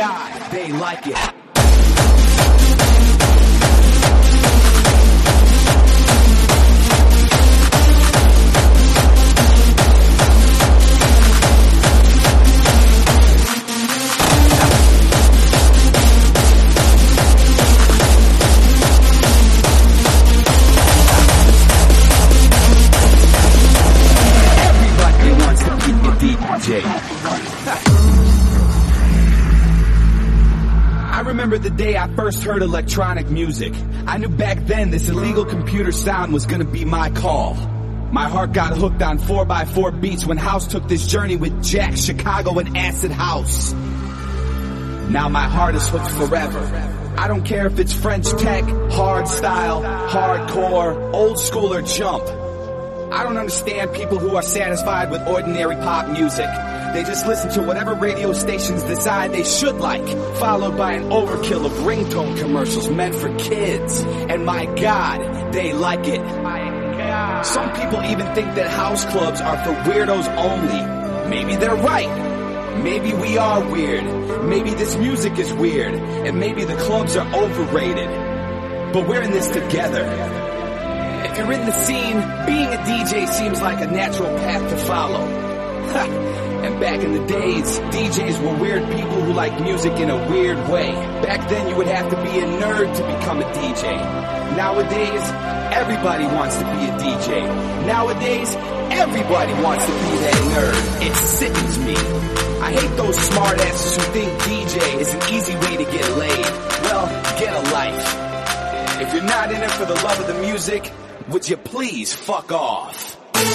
God, they like it. Everybody wants to be a DJ. I remember the day I first heard electronic music. I knew back then this illegal computer sound was gonna be my call. My heart got hooked on 4x4 beats when House took this journey with Jack, Chicago, and Acid House. Now my heart is hooked forever. I don't care if it's French tech, hard style, hardcore, old school, or jump. I don't understand people who are satisfied with ordinary pop music. They just listen to whatever radio stations decide they should like, followed by an overkill of ringtone commercials meant for kids. And my God, they like it. Some people even think that house clubs are for weirdos only. Maybe they're right. Maybe we are weird. Maybe this music is weird. And maybe the clubs are overrated. But we're in this together. If you're in the scene, being a DJ seems like a natural path to follow. And back in the days, DJs were weird people who liked music in a weird way. Back then you would have to be a nerd to become a DJ. Nowadays, everybody wants to be a DJ. Nowadays, everybody wants to be that nerd. It sickens me. I hate those smartasses who think DJ is an easy way to get laid. Well, get a life. If you're not in it for the love of the music, would you please fuck off?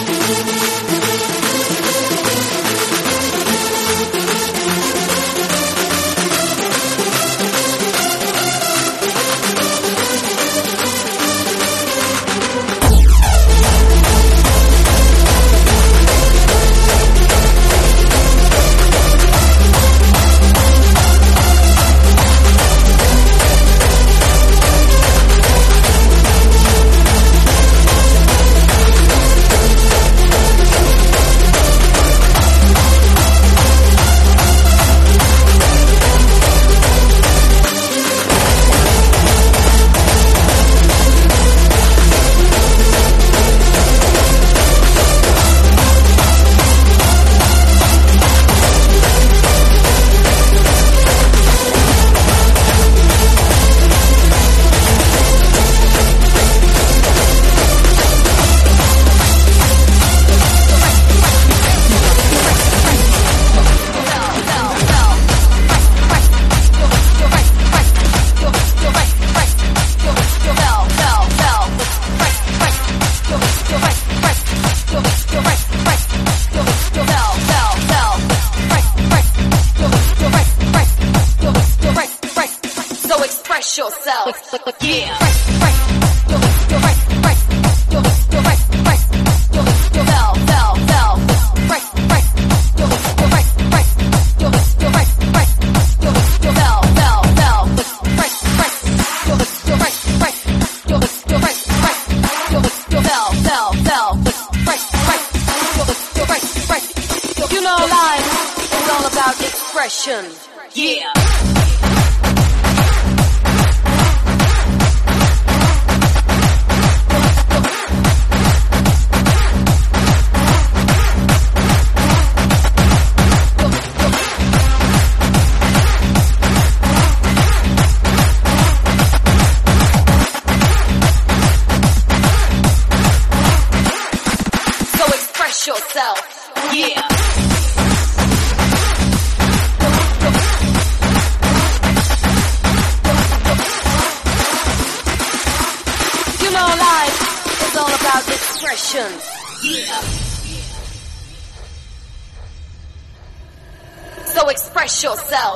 So express yourself.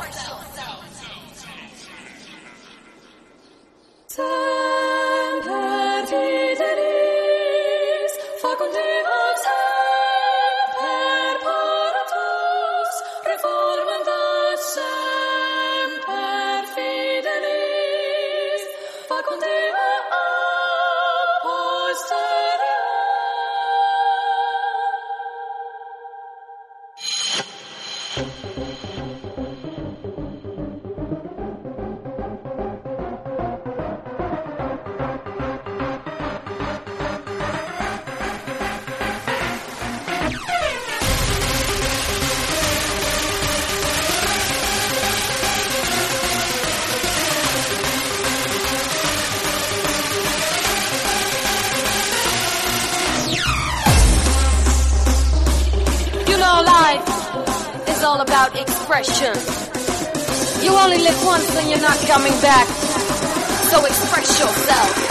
about expression. You only live once and you're not coming back. So express yourself.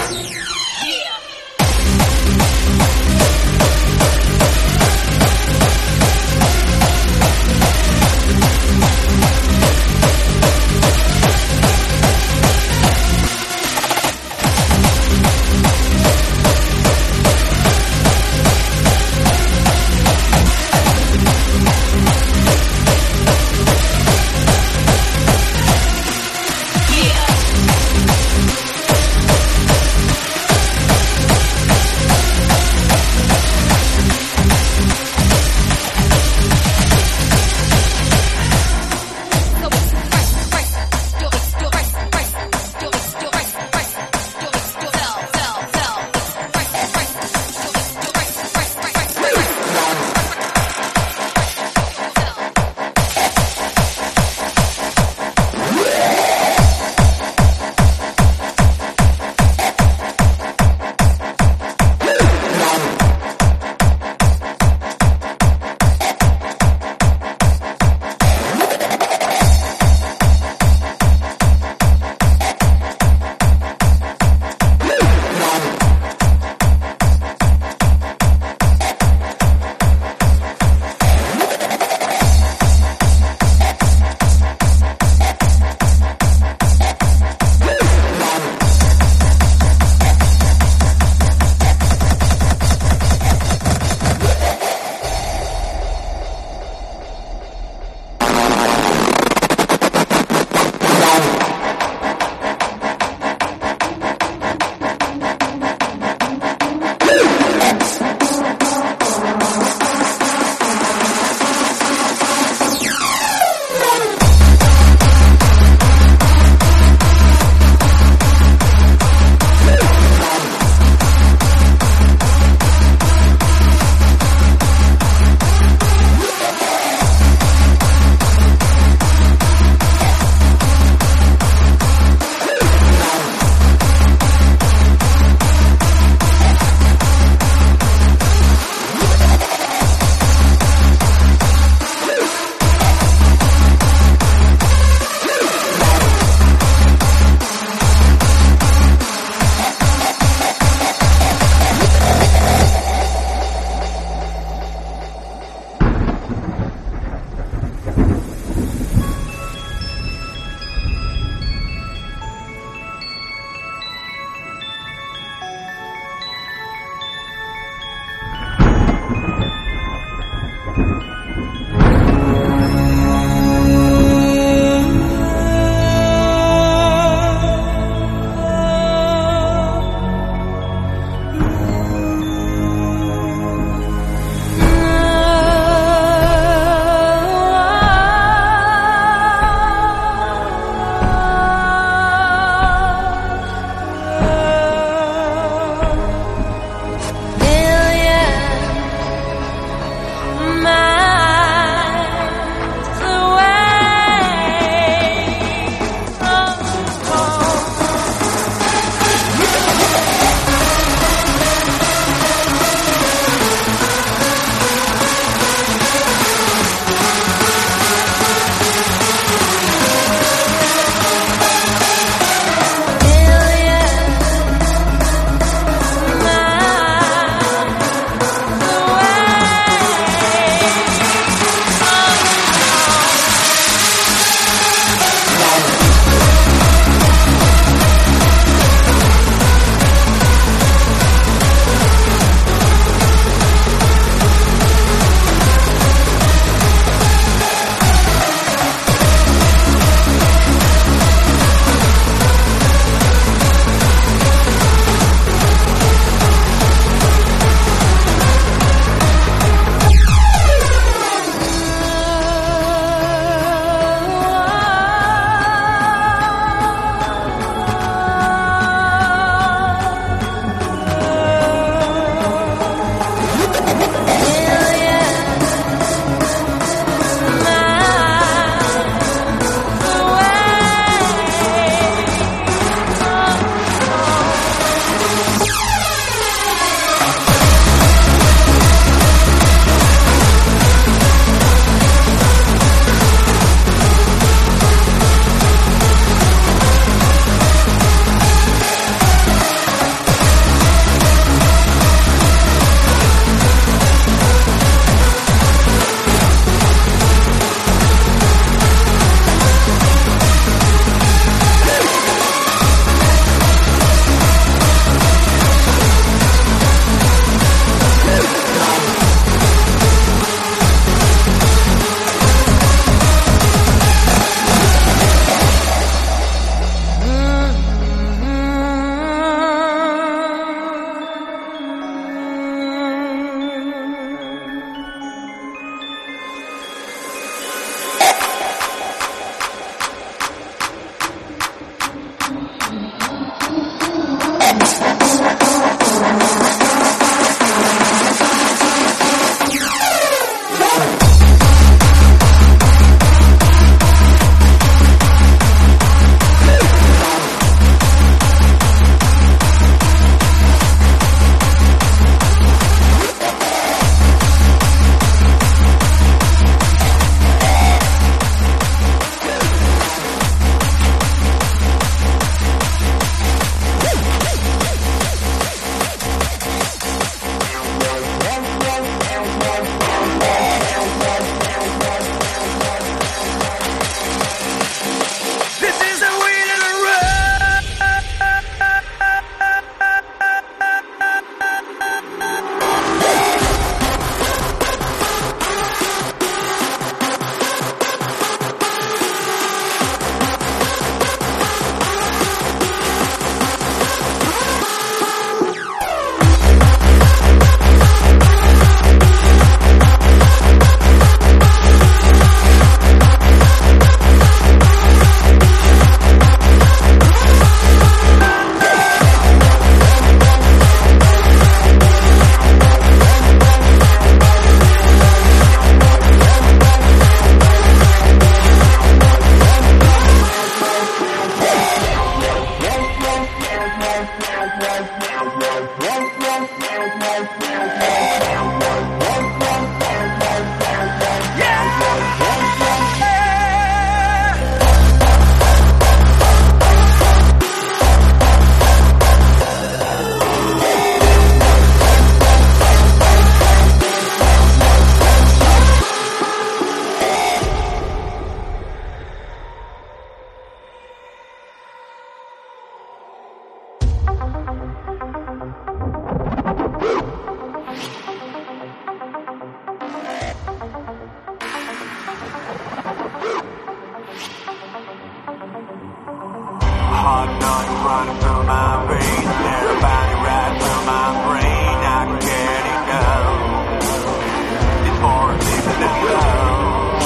Hot nights running through my veins, everybody right through my brain. I can get enough. It's more deeper than love.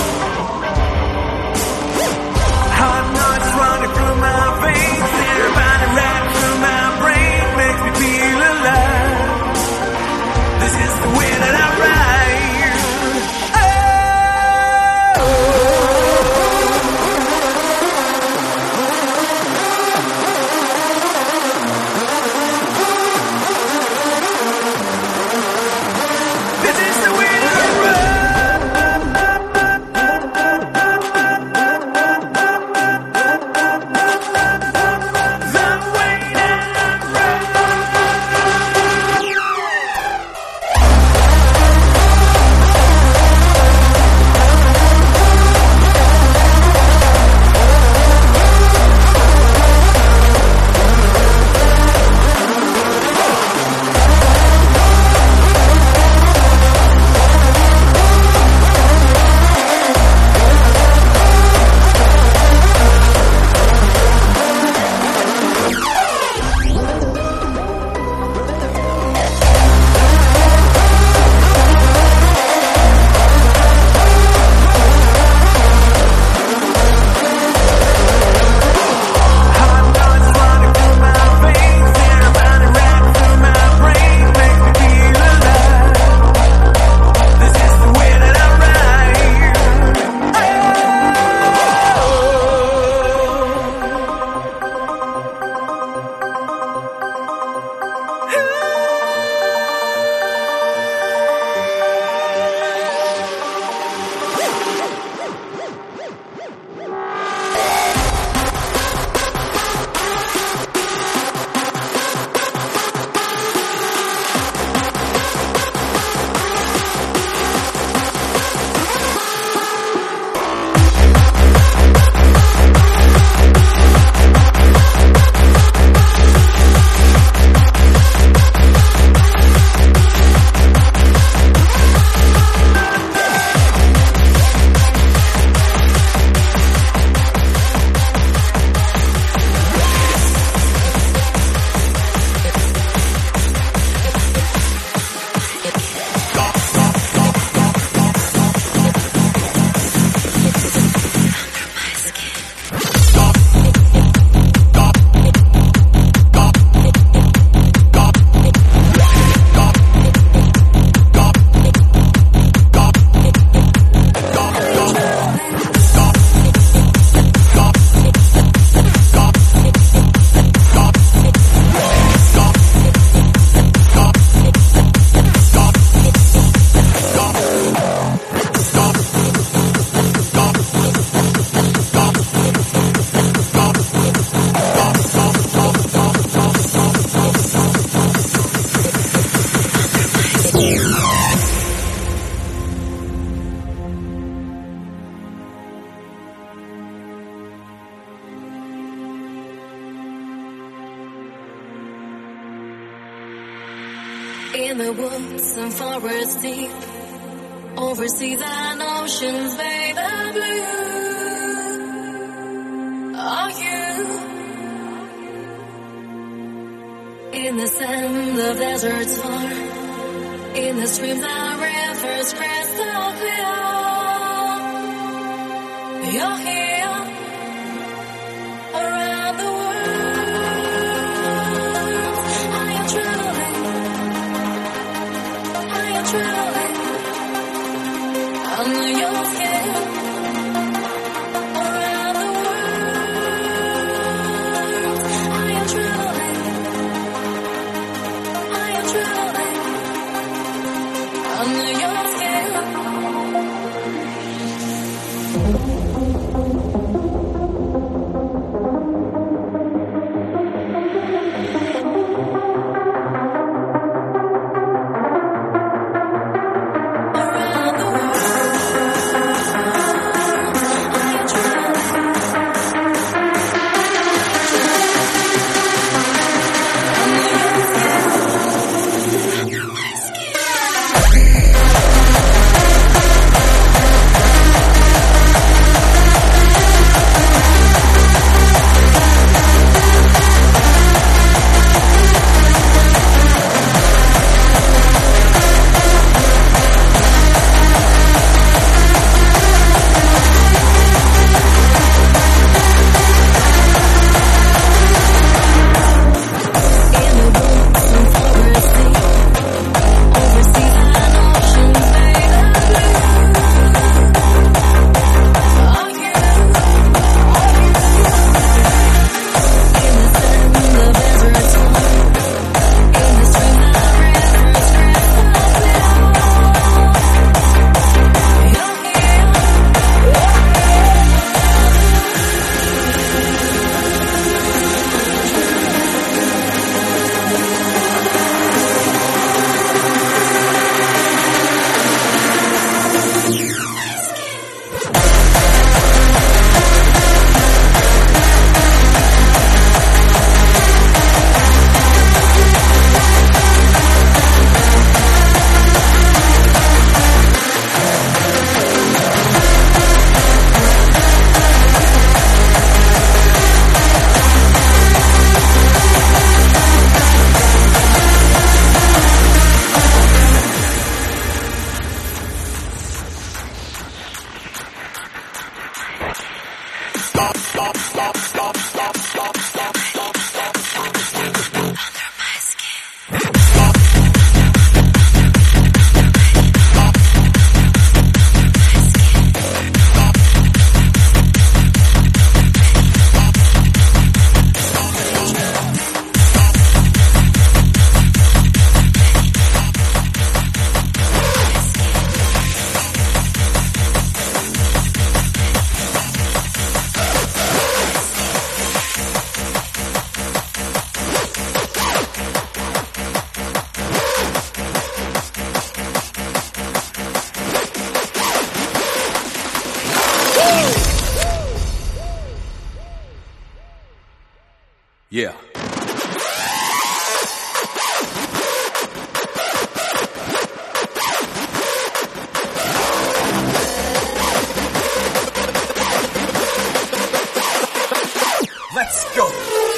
Hot nights running through my veins, everybody right through my brain. Makes me feel alive. This is the way that I ride. In the woods and forests deep, over seas and oceans, bathe the blue. Are you in the sand of deserts far, in the streams and rivers crystal clear? You're here around the world. Are you traveling? Are you traveling under your skin? Around the world. Are you traveling? Are you traveling under your skin? Yeah. Let's go.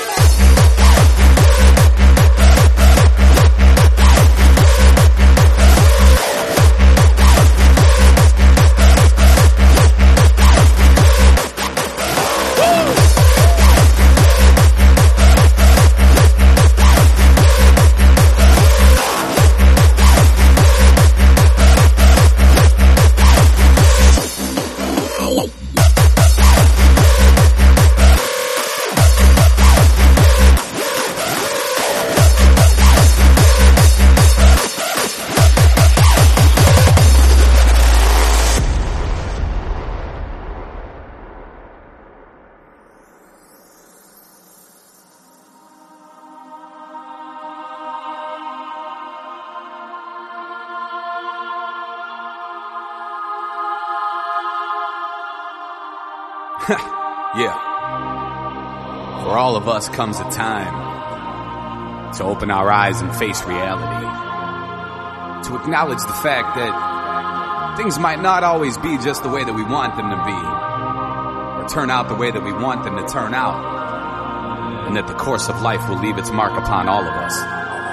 Yeah. For all of us comes a time to open our eyes and face reality. To acknowledge the fact that things might not always be just the way that we want them to be, or turn out the way that we want them to turn out, and that the course of life will leave its mark upon all of us.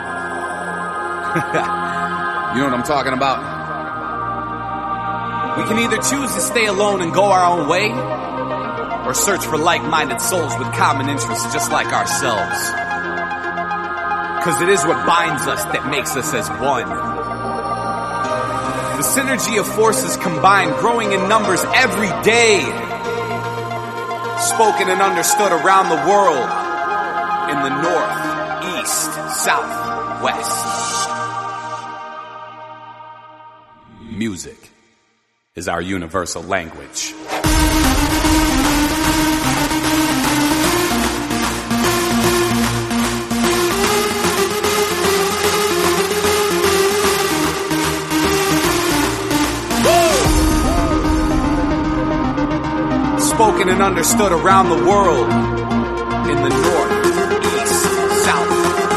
You know what I'm talking about? We can either choose to stay alone and go our own way, or search for like-minded souls with common interests just like ourselves. Because it is what binds us that makes us as one. The synergy of forces combined, growing in numbers every day. Spoken and understood around the world. In the north, east, south, west. Music is our universal language. Spoken and understood around the world. In the north, east, south,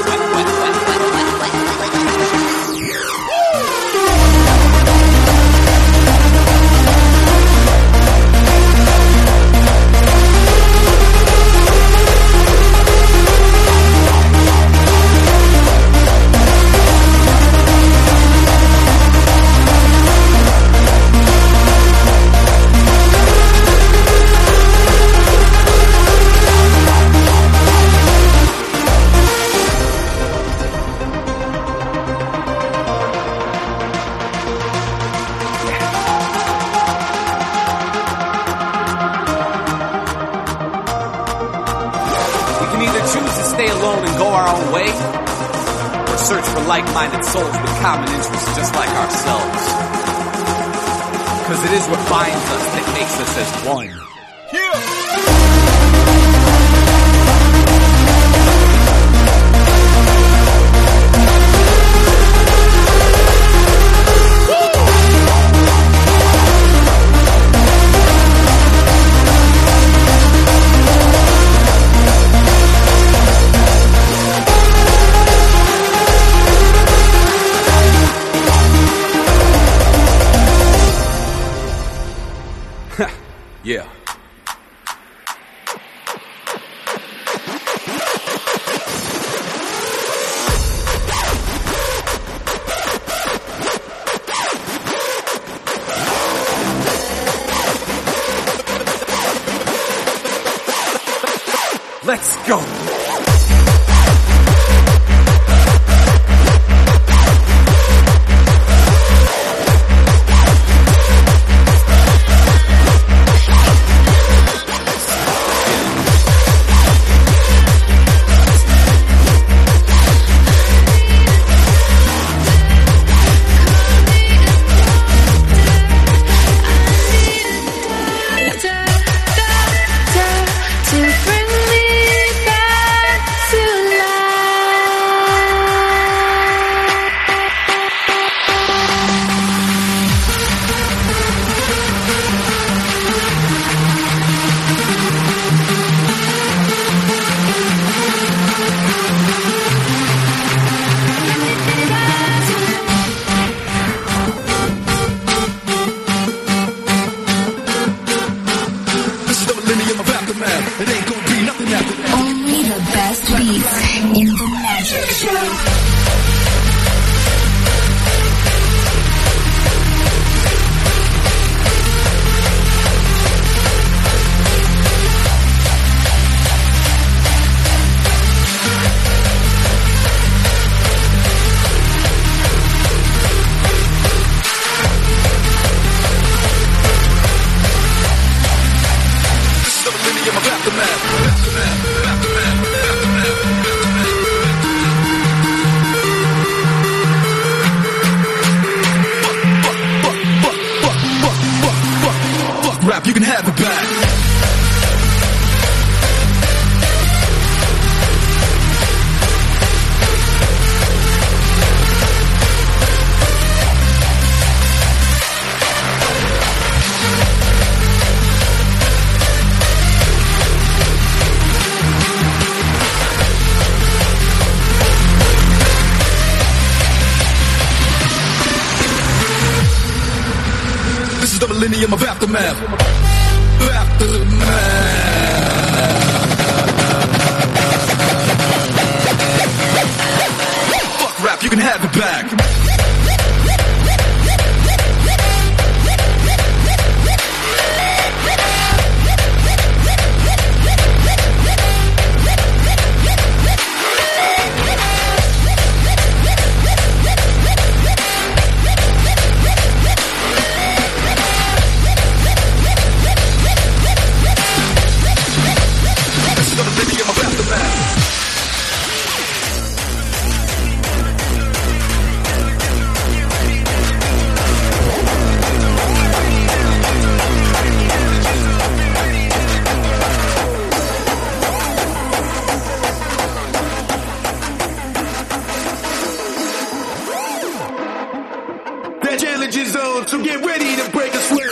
like-minded souls with common interests just like ourselves. Because it is what binds us that makes us as one. Yeah. Let's go. To bring me back. beats in the Magic Show. Rap, you can have it back. This is the millennium of aftermath. Fuck rap, you can have it back. Zone, so get ready to break a sweat.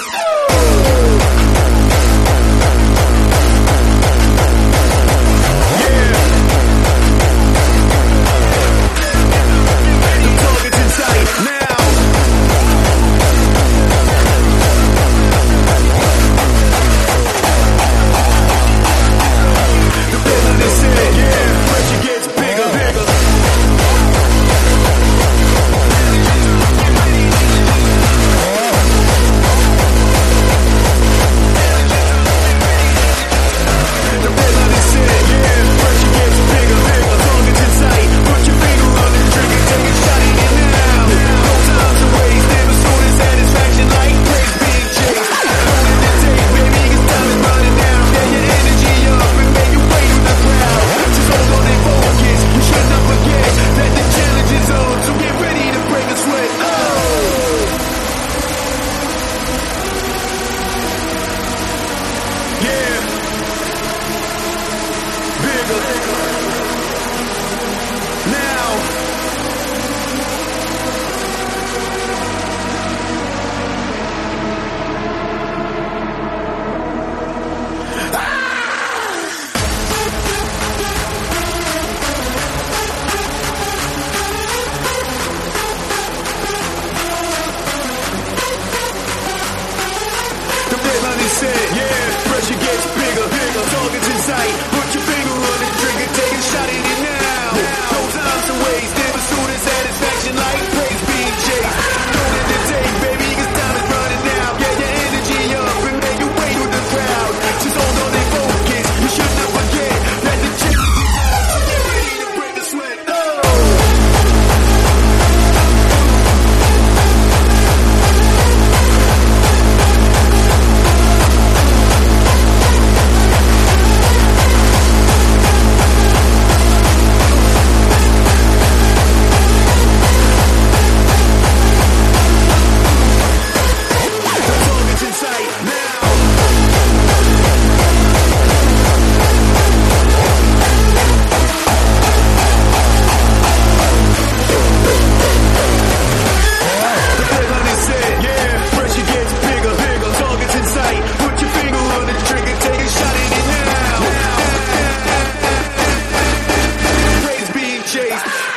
Chase.